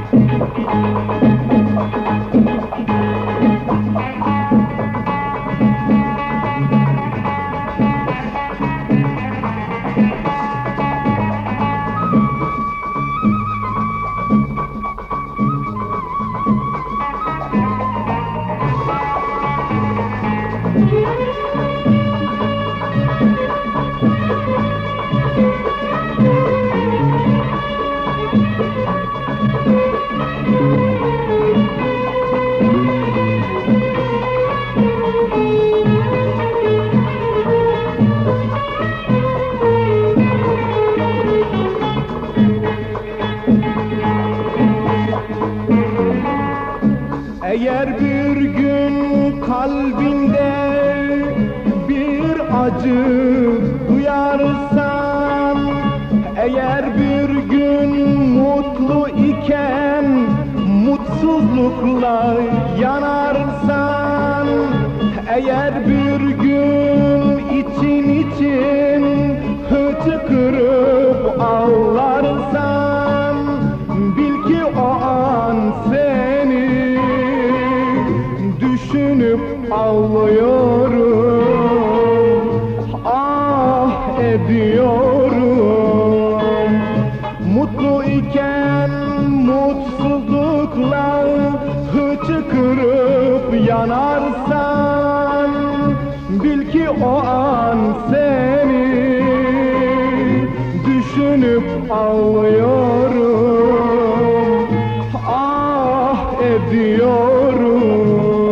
Eğer bir gün kalbinde bir acı duyarsan, eğer bir gün mutlu iken mutsuzlukla yanarsan, eğer bir gün için hıçkırıp ağlarsan, bil ki o an seni düşünüp ağlıyorum, ah ediyorum. Mutlu iken mutsuzlukla hıçkırıp yanarsan, bil ki o an seni düşünüp ağlıyorum, ah ediyorum.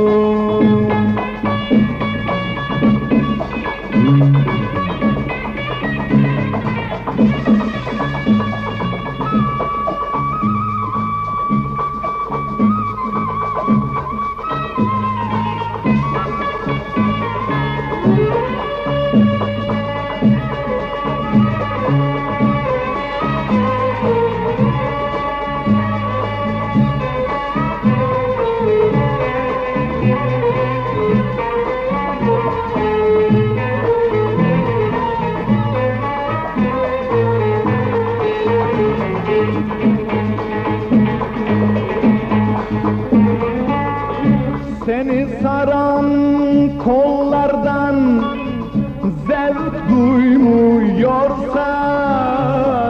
Seni saran kollardan zevk duymuyorsan,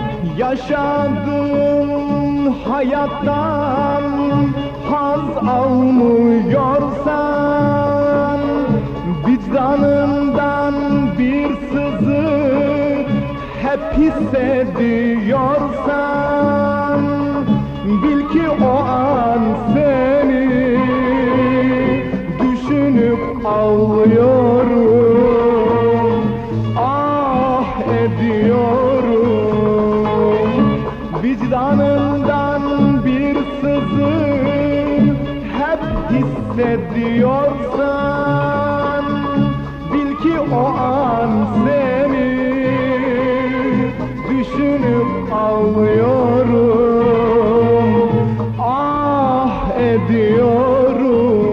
yaşadığın hayattan haz almıyorsan, vicdanından bir sızı hep hissediyorsan, bil ki o an seni düşünüp ağlıyorum, ah ediyorum. Vicdanından bir sızı hep hissediyorsan, bil ki o an seni düşünüp ağlıyorum, ah ediyorum.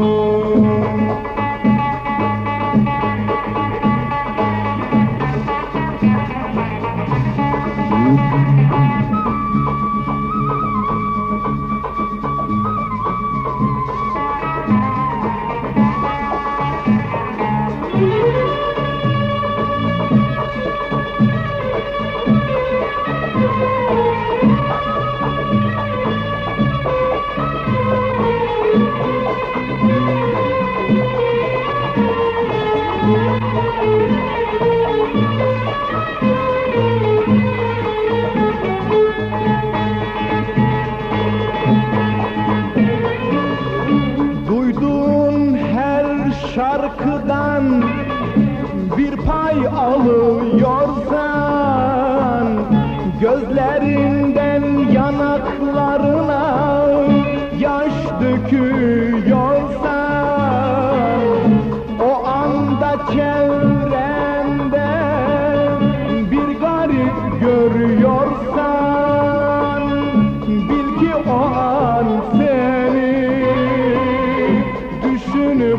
Duyduğun her şarkıdan bir pay alıyorsan, gözlerinden yanaklarına yaş döküyorsan, o anda çevrende bir garip görüyorsan, bil ki o an seni düşünüp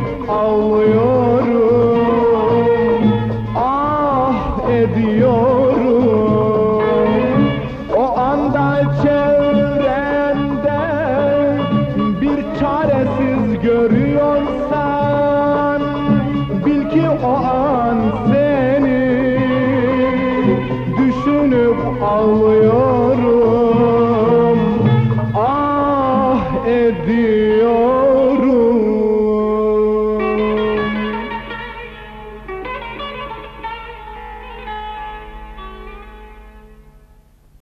ağlıyorum, ah ediyorum. O anda çevrende o